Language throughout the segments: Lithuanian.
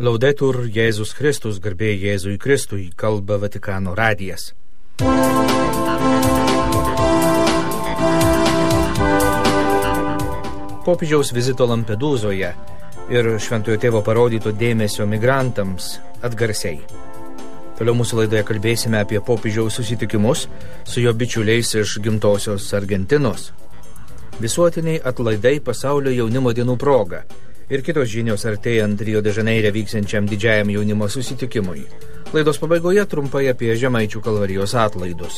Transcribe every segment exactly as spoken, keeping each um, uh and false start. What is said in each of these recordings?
Laudetur Jėzus Kristus, garbė Jėzui Kristui, kalba Vatikano radijas. Popiežiaus vizito Lampedūzoje ir Šventojo Tėvo parodyto dėmesio migrantams atgarsiai. Toliau mūsų laidoje kalbėsime apie popiežiaus susitikimus su jo bičiuliais iš gimtosios Argentinos. Visuotiniai atlaidai pasaulio jaunimo dienų proga ir kitos žinios artėjant Rio de Žaneire vyksiančiam didžiajam jaunimo susitikimui. Laidos pabaigoje trumpai apie Žemaičių kalvarijos atlaidus.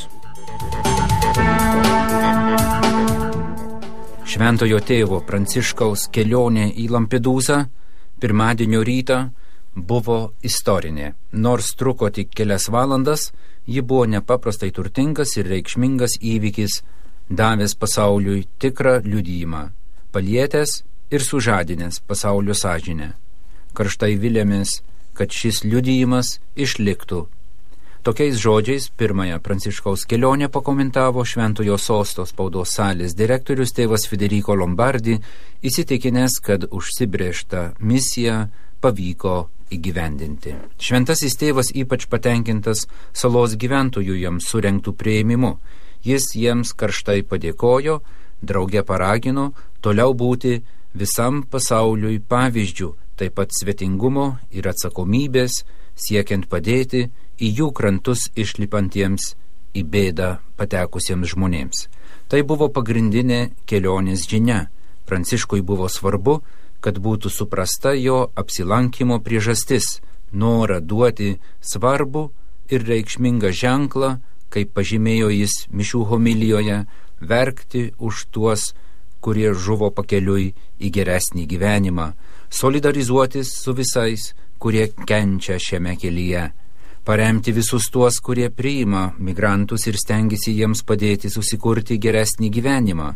Šventojo Tėvo Pranciškaus kelionė į Lampedūzą pirmadienio rytą buvo istorinė. Nors truko tik kelias valandas, ji buvo nepaprastai turtingas ir reikšmingas įvykis, davęs pasauliui tikrą liudijimą, palietęs ir sužadinęs pasaulio sąžinę. Karštai vilėmės, kad šis liudijimas išliktų. Tokiais žodžiais pirmąją Pranciškaus kelionę pakomentavo Šventojo Sosto spaudos salės direktorius tėvas Federico Lombardi, įsitikinęs, kad užsibrėžtą misiją pavyko įgyvendinti. Šventasis tėvas ypač patenkintas salos gyventojų jiems surengtų priėmimu. Jis jiems karštai padėkojo, drauge paragino toliau būti visam pasauliui pavyzdžių, taip pat svetingumo ir atsakomybės, siekiant padėti į jų krantus išlipantiems į bėdą patekusiems žmonėms. Tai buvo pagrindinė kelionės žinia. Pranciškui buvo svarbu, kad būtų suprasta jo apsilankimo priežastis, norą duoti svarbų ir reikšmingą ženklą, kaip pažymėjo jis mišių homilijoje, verkti už tuos, kurie žuvo pakeliui į geresnį gyvenimą, solidarizuotis su visais, kurie kenčia šiame kelyje, paremti visus tuos, kurie priima migrantus ir stengiasi jiems padėti susikurti geresnį gyvenimą,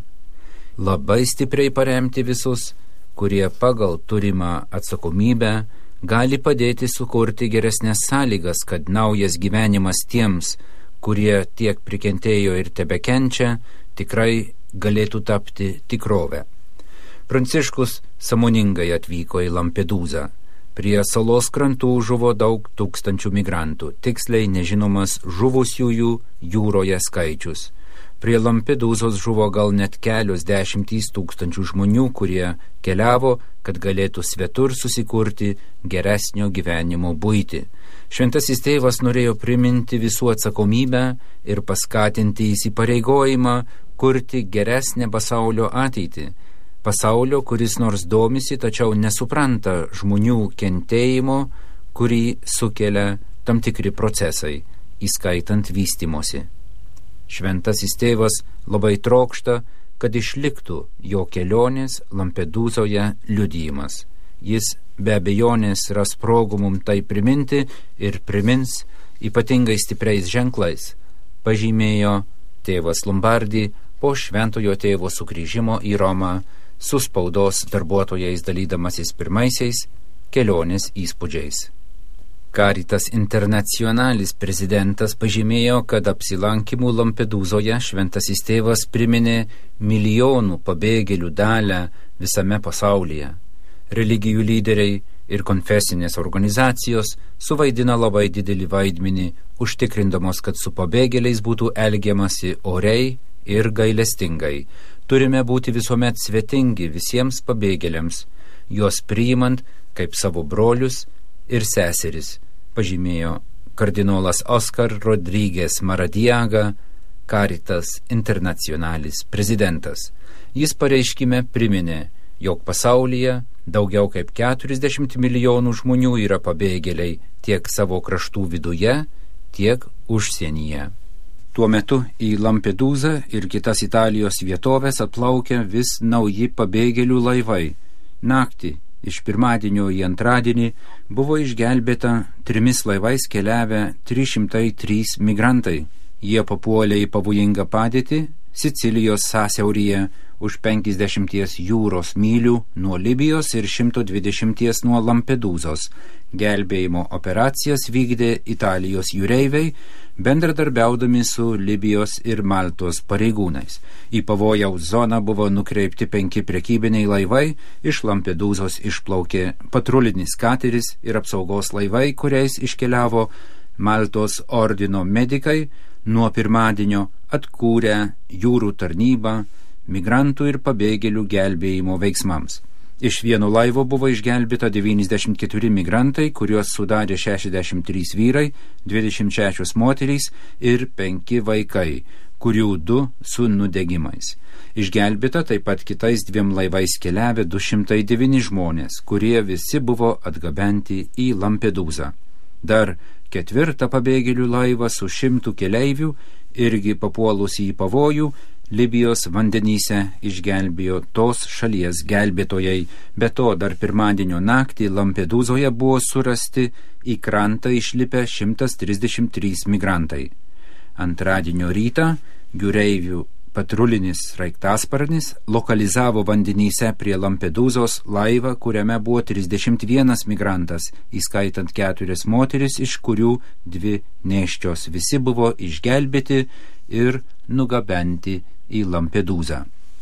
labai stipriai paremti visus, kurie pagal turimą atsakomybę gali padėti sukurti geresnės sąlygas, kad naujas gyvenimas tiems, kurie tiek prikentėjo ir tebekenčia, tikrai galėtų tapti tikrovę. Pranciškus sąmoningai atvyko į Lampedūzą. Prie salos krantų žuvo daug tūkstančių migrantų, tiksliai nežinomas žuvusiųjų jūroje skaičius. Prie Lampedūzos žuvo gal net kelios dešimtys tūkstančių žmonių, kurie keliavo, kad galėtų svetur susikurti geresnio gyvenimo buitį. Šventasis tėvas norėjo priminti visų atsakomybę ir paskatinti įsipareigojimą kurti geresnę pasaulio ateitį. Pasaulio, kuris nors domisi, tačiau nesupranta žmonių kentėjimo, kurį sukelia tam tikri procesai, įskaitant vystymosi. Šventasis tėvas labai trokšta, kad išliktų jo kelionės Lampedūzoje liudijimas. Jis be abejonės ras progų mums tai priminti ir primins ypatingai stipriais ženklais, pažymėjo tėvas Lombardi po Šventojo Tėvo sugrįžimo į Romą su spaudos darbuotojais dalydamasis pirmaisiais kelionės įspūdžiais. Caritas Internationalis prezidentas pažymėjo, kad apsilankimų Lampedūzoje Šventasis tėvas priminė milijonų pabėgėlių dalę visame pasaulyje. Religijų lyderiai ir konfesinės organizacijos suvaidina labai didelį vaidmenį, užtikrindamos, kad su pabėgėliais būtų elgiamasi oriai ir gailestingai. Turime būti visuomet svetingi visiems pabėgėliams, juos priimant kaip savo brolius ir seseris, pažymėjo kardinolas Oscar Rodriguez Maradiaga, Caritas Internationalis prezidentas. Jis pareiškime priminė, jog pasaulyje daugiau kaip keturiasdešimt milijonų žmonių yra pabėgėliai tiek savo kraštų viduje, tiek užsienyje. Tuo metu į Lampedūzą ir kitas Italijos vietovės atplaukia vis nauji pabėgėlių laivai. Naktį iš pirmadienio į antradienį buvo išgelbėta trimis laivais keliavę trys šimtai trys migrantai. Jie papuolė į pavojingą padėtį Sicilijos sąsiauryje, už penkiasdešimties jūros mylių nuo Libijos ir šimto dvidešimties nuo Lampedūzos. Gelbėjimo operacijas vykdė Italijos jūreiviai, bendradarbiaudami su Libijos ir Maltos pareigūnais. Į pavojaus zoną buvo nukreipti penki prekybiniai laivai, iš Lampedūzos išplaukė patrulinis kateris ir apsaugos laivai, kuriais iškeliavo Maltos ordino medikai, nuo pirmadienio atkūrę jūrų tarnybą migrantų ir pabėgėlių gelbėjimo veiksmams. Iš vieno laivo buvo išgelbėta devyniasdešimt keturi migrantai, kuriuos sudarė šešiasdešimt trys vyrai, dvidešimt šešios moterys ir penki vaikai, kurių du su nudegimais. Išgelbėta taip pat kitais dviem laivais keliavę du šimtai devyni žmonės, kurie visi buvo atgabenti į Lampedūzą. Dar ketvirtą pabėgėlių laivą su šimtu keleivių, irgi papuolusi į pavojų, Libijos vandenyse išgelbėjo tos šalies gelbėtojai. Be to, dar pirmadienio naktį Lampedūzoje buvo surasti į krantą išlipę šimtas trisdešimt trys migrantai. Antradienio rytą jūreivių patrulinis sraigtasparnis lokalizavo vandenyse prie Lampedūzos laivą, kuriame buvo trisdešimt vienas migrantas, įskaitant keturias moteris, iš kurių dvi nėščios. Visi buvo išgelbėti ir nugabenti į Lampedūzą.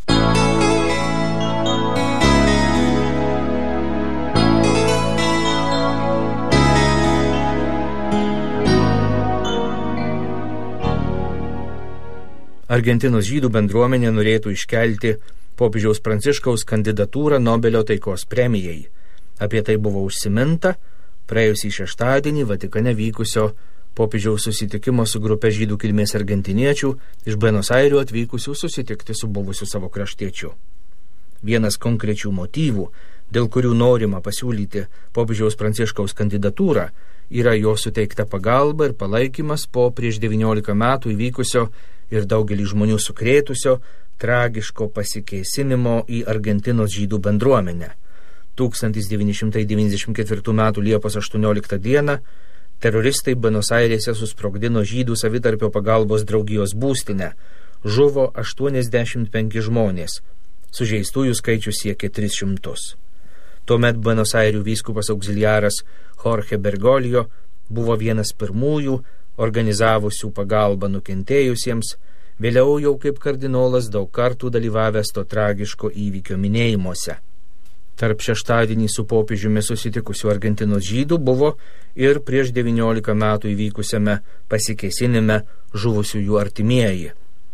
Argentinos žydų bendruomenė norėtų iškelti popiežiaus Pranciškaus kandidatūrą Nobelio taikos premijai. Apie tai buvo užsiminta praėjusį šeštadienį Vatikane vykusio popiežiaus susitikimo su grupe žydų kilmės argentiniečių iš Buenos Airių atvykusių susitikti su buvusiu savo kraštiečiu. Vienas konkrečių motyvų, dėl kurių norima pasiūlyti popiežiaus Pranciškaus kandidatūrą, yra jo suteikta pagalba ir palaikymas po prieš devyniolika metų įvykusio ir daugelį žmonių sukrėtusio tragiško pasikėsinimo į Argentinos žydų bendruomenę. tūkstantis devyni šimtai devyniasdešimt ketvirtų metų Liepos aštuonioliktą dieną teroristai Buenos Airėse susprogdino žydų savitarpio pagalbos draugijos būstinę. Žuvo aštuoniasdešimt penki žmonės, sužeistųjų skaičius siekė tris šimtus. Tuomet Buenos Airių vyskupas auxiliaras Jorge Bergoglio buvo vienas pirmųjų organizavusių pagalbą nukentėjusiems, vėliau jau kaip kardinolas daug kartų dalyvavęs to tragiško įvykio minėjimuose. Tarp šeštadienį su popiežiumi susitikusių Argentinos žydų buvo ir prieš devyniolika metų įvykusiame pasikėsinime žuvusiųjų artimieji.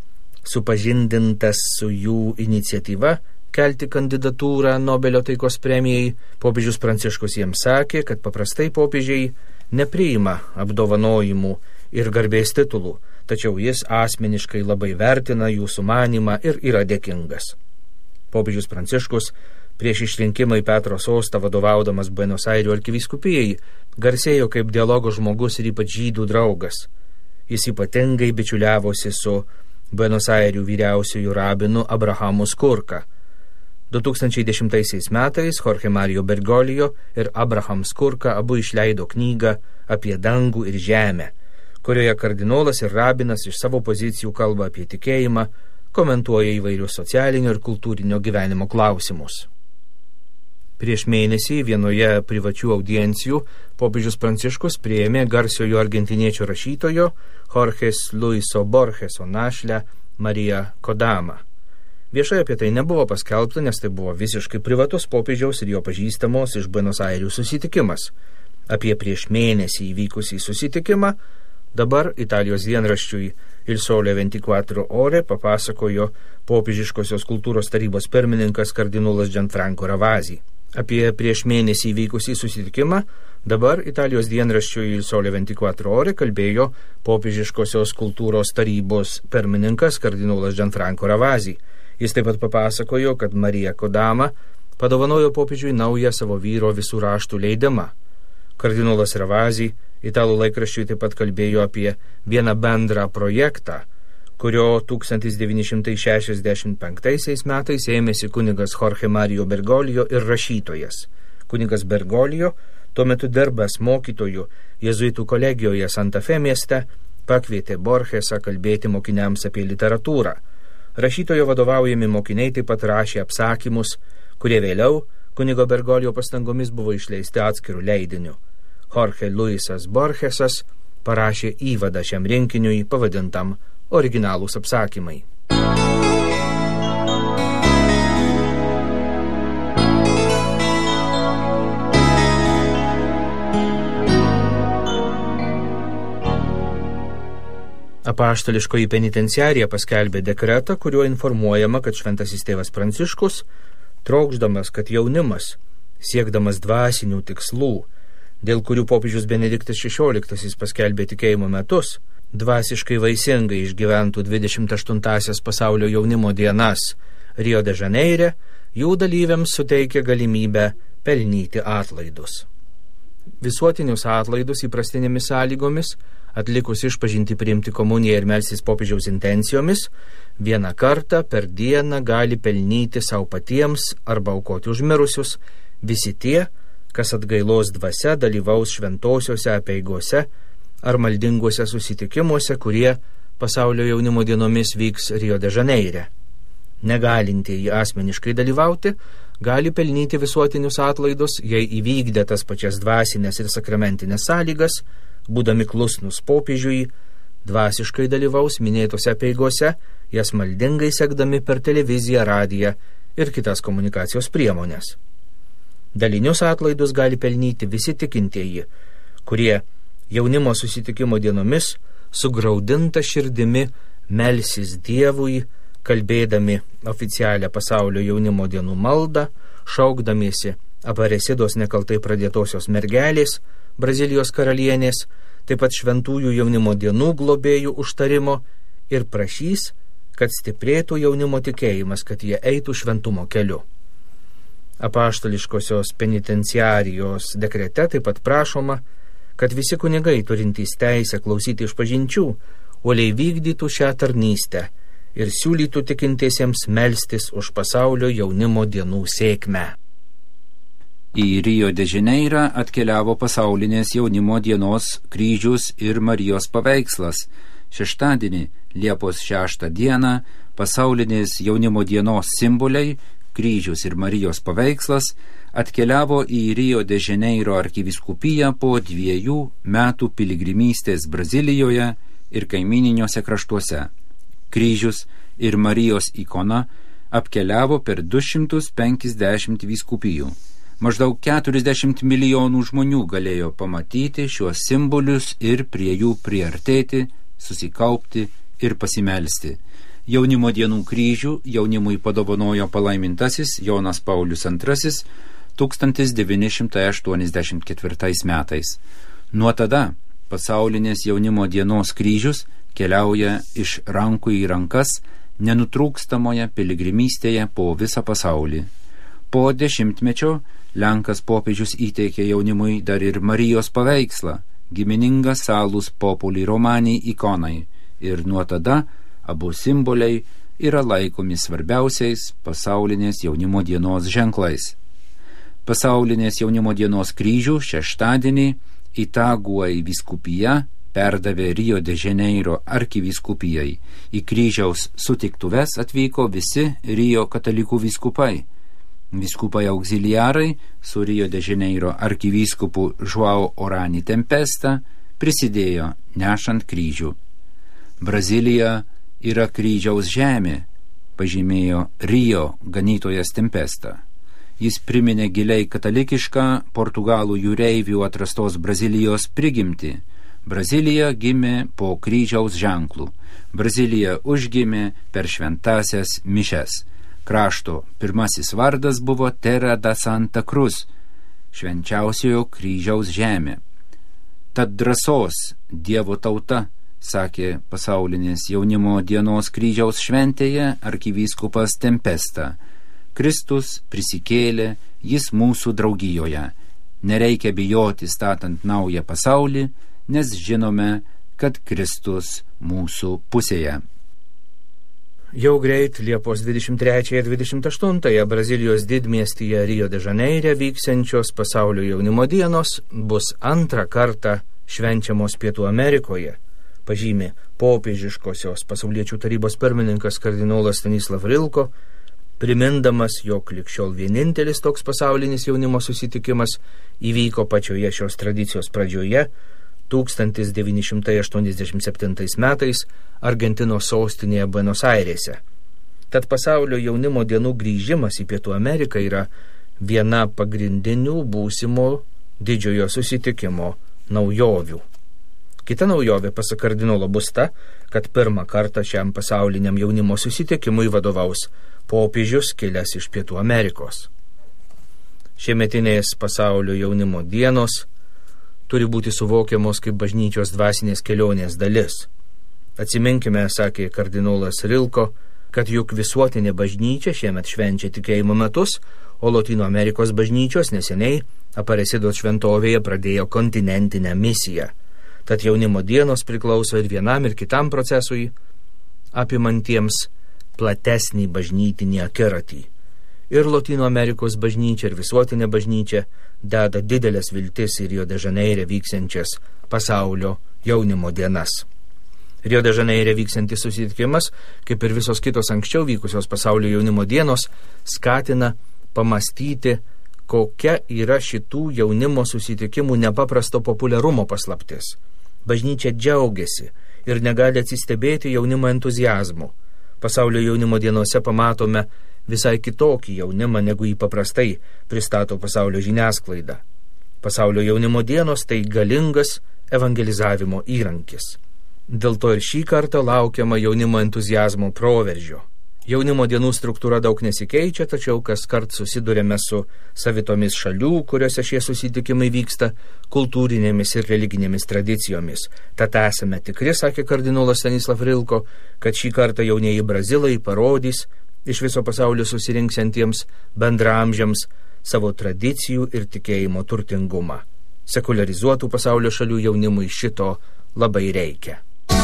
Supažindintas su jų iniciatyva kelti kandidatūrą Nobelio taikos premijai, popiežius Pranciškus jiems sakė, kad paprastai popiežiai nepriima apdovanojimų ir garbės titulų, tačiau jis asmeniškai labai vertina jų sumanymą ir yra dėkingas. Popiežius Pranciškus prieš išrinkimą į Petro sostą vadovaudamas Buenos Airių arkivyskupijai garsėjo kaip dialogo žmogus ir ypač žydų draugas. Jis ypatingai bičiuliavosi su Buenos Airių vyriausiųjų rabinu Abrahamu Skurka. du tūkstančiai dešimtaisiais metais Jorge Mario Bergoglio ir Abraham Skurka abu išleido knygą apie dangų ir žemę, kurioje kardinolas ir rabinas iš savo pozicijų kalba apie tikėjimą, komentuoja įvairius socialinio ir kultūrinio gyvenimo klausimus. Prieš mėnesį vienoje privačių audiencijų popiežius Pranciškus priėmė garsiojo argentiniečio rašytojo Jorges Luiso Borgeso našlę Mariją Kodamą. Viešai apie tai nebuvo paskelbta, nes tai buvo visiškai privatus popiežiaus ir jo pažįstamos iš Buenos Airių susitikimas. Apie prieš mėnesį įvykusį susitikimą dabar Italijos dienraščiui Il Sole ventiquattro Ore papasakojo popiežiškosios kultūros tarybos pirmininkas kardinolas Gianfranco Ravasi. Apie prieš mėnesį įvykusį susitikimą dabar Italijos dienraščiui Il Sole ventiquattro Ore kalbėjo popiežiškosios kultūros tarybos pirmininkas kardinolas Gianfranco Ravasi. Jis taip pat papasakojo, kad Marija Kodama padovanojo popiežiui naują savo vyro visų raštų leidimą. Kardinolas Ravasi italų laikraščiui taip pat kalbėjo apie vieną bendrą projektą, kurio tūkstantis devyni šimtai šešiasdešimt penktaisiais metais ėmėsi kunigas Jorge Mario Bergoglio ir rašytojas. Kunigas Bergoglio, tuo metu dirbęs mokytojų jėzuitų kolegijoje Santa Fe mieste, pakvietė Borgesą kalbėti mokiniams apie literatūrą. Rašytojo vadovaujami mokiniai taip pat rašė apsakymus, kurie vėliau kunigo Bergolio pastangomis buvo išleisti atskirų leidinių. Jorge Luisas Borgesas parašė įvadą šiam rinkiniui pavadintam Originalūs apsakymai. Apaštališkoji penitenciarija paskelbė dekretą, kuriuo informuojama, kad šventasis tėvas Pranciškus, trokšdamas, kad jaunimas, siekdamas dvasinių tikslų, dėl kurių popiežius Benediktas šešioliktasis paskelbė tikėjimo metus, dvasiškai vaisingai išgyventų dvidešimt aštuntąsias pasaulio jaunimo dienas Rio de Žaneire, jų dalyviams suteikė galimybę pelnyti atlaidus. Visuotinius atlaidus įprastinėmis sąlygomis, atlikus išpažinti priimti komuniją ir melstis popiežiaus intencijomis, vieną kartą per dieną gali pelnyti savo patiems arba aukoti už mirusius visi tie, kas atgailos dvasia dalyvaus šventosiuose apeigose ar maldinguose susitikimuose, kurie pasaulio jaunimo dienomis vyks Rio de Žaneire. Negalintieji asmeniškai dalyvauti, gali pelnyti visuotinius atlaidus, jei įvykdė tas pačias dvasinės ir sakramentinės sąlygas, būdami klusnus popiežiui, dvasiškai dalyvaus minėtose apeigose, jas maldingai sekdami per televiziją, radiją ir kitas komunikacijos priemonės. Dalinius atlaidus gali pelnyti visi tikintieji, kurie jaunimo susitikimo dienomis sugraudinta širdimi melsis Dievui, kalbėdami oficialią pasaulio jaunimo dienų maldą, šaukdamiesi Aparesidos nekaltai pradėtosios mergelės, Brazilijos karalienės, taip pat šventųjų jaunimo dienų globėjų užtarimo ir prašys, kad stiprėtų jaunimo tikėjimas, kad jie eitų šventumo keliu. Apaštališkosios penitenciarijos dekrete taip pat prašoma, kad visi kunigai turintys teisę klausyti išpažinčių, uoliai vykdytų šią tarnystę ir siūlytų tikintiesiems melstis už pasaulio jaunimo dienų sėkmę. Į Rio de Žaneirą atkeliavo pasaulinės jaunimo dienos kryžius ir Marijos paveikslas. Šeštadienį, Liepos šeštą dieną, pasaulinės jaunimo dienos simboliai, kryžius ir Marijos paveikslas, atkeliavo į Rio de Žaneiro arkivyskupiją po dviejų metų piligrimystės Brazilijoje ir kaimininiuose kraštuose. Kryžius ir Marijos ikona apkeliavo per du šimtus penkiasdešimt vyskupijų. Maždaug keturiasdešimt milijonų žmonių galėjo pamatyti šiuos simbolius ir prie jų priartėti, susikaupti ir pasimelsti. Jaunimo dienų kryžių jaunimui padovanojo palaimintasis Jonas Paulius antrasis tūkstantis devyni šimtai aštuoniasdešimt ketvirtais metais. Nuo tada pasaulinės jaunimo dienos kryžius keliauja iš rankų į rankas nenutrūkstamoje piligrimystėje po visą pasaulį. Po dešimtmečio Lenkas popiežius įteikė jaunimui dar ir Marijos paveikslą, giminingą salus populi romani ikonai, ir nuo tada abu simboliai yra laikomi svarbiausiais pasaulinės jaunimo dienos ženklais. Pasaulinės jaunimo dienos kryžių šeštadienį Itaguai vyskupija perdavė Rio de Žaneiro arkivyskupijai. Į kryžiaus sutiktuves atvyko visi Rio katalikų vyskupai. Vyskupai auxiliarai su Rio de Žaneiro arkivyskupu Joao Orani Tempesta prisidėjo nešant kryžių. Brazilija yra kryžiaus žemė, pažymėjo Rio ganytojas Tempesta. Jis priminė giliai katalikišką portugalų jūreivių atrastos Brazilijos prigimtį. Brazilija gimė po kryžiaus ženklų. Brazilija užgimė per šventasias mišes. Krašto pirmasis vardas buvo Terra da Santa Cruz, švenčiausiojo kryžiaus žemė. Tad drąsos Dievo tauta, sakė pasaulinės jaunimo dienos kryžiaus šventėje arkivyskupas Tempesta. Kristus prisikėlė, jis mūsų draugijoje. Nereikia bijoti statant naują pasaulį, nes žinome, kad Kristus mūsų pusėje. Jau greit Liepos dvidešimt trečiąją ir dvidešimt aštuntąją Brazilijos didmiestyje Rio de Žaneire vyksiančios pasaulio jaunimo dienos bus antrą kartą švenčiamos Pietų Amerikoje, pažymi popiežiškosios pasauliečių tarybos pirmininkas kardinolas Stanisław Rilko, primindamas, jog likščiol vienintelis toks pasaulinis jaunimo susitikimas įvyko pačioje šios tradicijos pradžioje tūkstantis devyni šimtai aštuoniasdešimt septintais metais Argentinos sostinėje Buenos Airėse. Tad pasaulio jaunimo dienų grįžimas į Pietų Ameriką yra viena pagrindinių būsimo didžiojo susitikimo naujovių. Kita naujovė, pasak kardinolo, bus ta, kad pirmą kartą šiam pasauliniam jaunimo susitikimui vadovaus popiežius kilęs iš Pietų Amerikos. Šiemetinės pasaulio jaunimo dienos turi būti suvokiamos kaip bažnyčios dvasinės kelionės dalis. Atsiminkime, sakė kardinolas Rilko, kad juk visuotinė bažnyčia šiemet švenčia tikėjimo metus, o Lotynų Amerikos bažnyčios neseniai Aparecidos šventovėje pradėjo kontinentinę misiją. Tad jaunimo dienos priklauso ir vienam ir kitam procesui, apimantiems platesnį bažnytinį akiratį. Ir Lotynų Amerikos bažnyčia ir visuotinė bažnyčia deda didelės viltis į Rio de Žaneire vyksiančias pasaulio jaunimo dienas. Rio de Žaneire vyksiantis susitikimas, kaip ir visos kitos anksčiau vykusios pasaulio jaunimo dienos, skatina pamastyti, kokia yra šitų jaunimo susitikimų nepaprasto populiarumo paslaptis. Bažnyčia džiaugiasi ir negali atsistebėti jaunimo entuziazmu. Pasaulio jaunimo dienose pamatome visai kitokį jaunimą, negu jį paprastai pristato pasaulio žiniasklaida. Pasaulio jaunimo dienos tai galingas evangelizavimo įrankis. Dėl to ir šį kartą laukiama jaunimo entuziazmo proveržio. Jaunimo dienų struktūra daug nesikeičia, tačiau kas kart susidurėme su savitomis šalių, kuriuose šie susitikimai vyksta, kultūrinėmis ir religinėmis tradicijomis. Tad esame tikri, sakė kardinolas Stanisław Rilko, kad šį kartą jaunieji brazilai parodys iš viso pasaulio susirinksiantiems bendraamžiams savo tradicijų ir tikėjimo turtingumą. Sekularizuotų pasaulio šalių jaunimui šito labai reikia.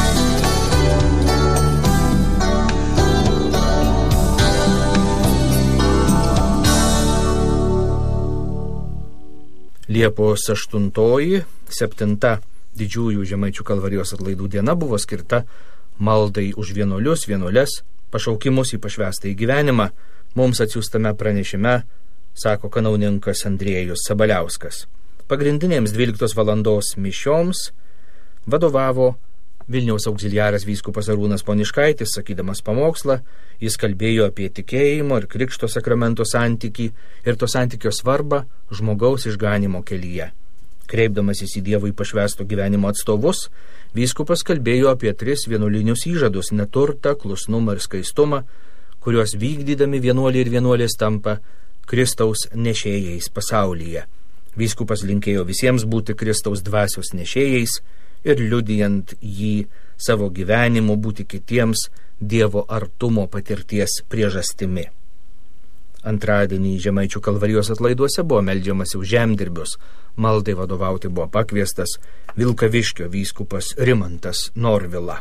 Liepos aštuntoji, septinta didžiųjų Žemaičių Kalvarijos atlaidų diena buvo skirta maldai už vienuolius, vienuoles, pašaukimus į pašvęstąjį gyvenimą. Mums atsiųstame pranešime, sako kanauninkas Andriejus Sabaliauskas. Pagrindinėms dvyliktos valandos mišioms vadovavo Vilniaus auxiliaras vyskupas Arūnas Poniškaitis, sakydamas pamokslą. Jis kalbėjo apie tikėjimo ir krikšto sakramento santykį ir to santykio svarbą žmogaus išganimo kelyje. Kreipdamasis į Dievui pašvęsto gyvenimo atstovus, vyskupas kalbėjo apie tris vienuolinius įžadus – neturtą, klusnumą ir skaistumą, kuriuos vykdydami vienuoliai ir vienuolės tampa Kristaus nešėjais pasaulyje. Vyskupas linkėjo visiems būti Kristaus dvasios nešėjais ir liudijant jį savo gyvenimu būti kitiems Dievo artumo patirties priežastimi. Antradienį Žemaičių Kalvarijos atlaiduose buvo meldžiamasi už žemdirbius. Maldai vadovauti buvo pakviestas Vilkaviškio vyskupas Rimantas Norvila.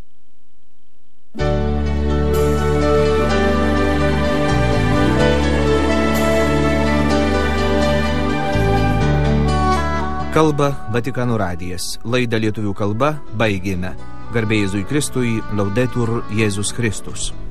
Kalba Vatikano radijas. Laidą lietuvių kalba baigėme. Garbė Jėzui Kristui, Laudetur Jėzus Kristus.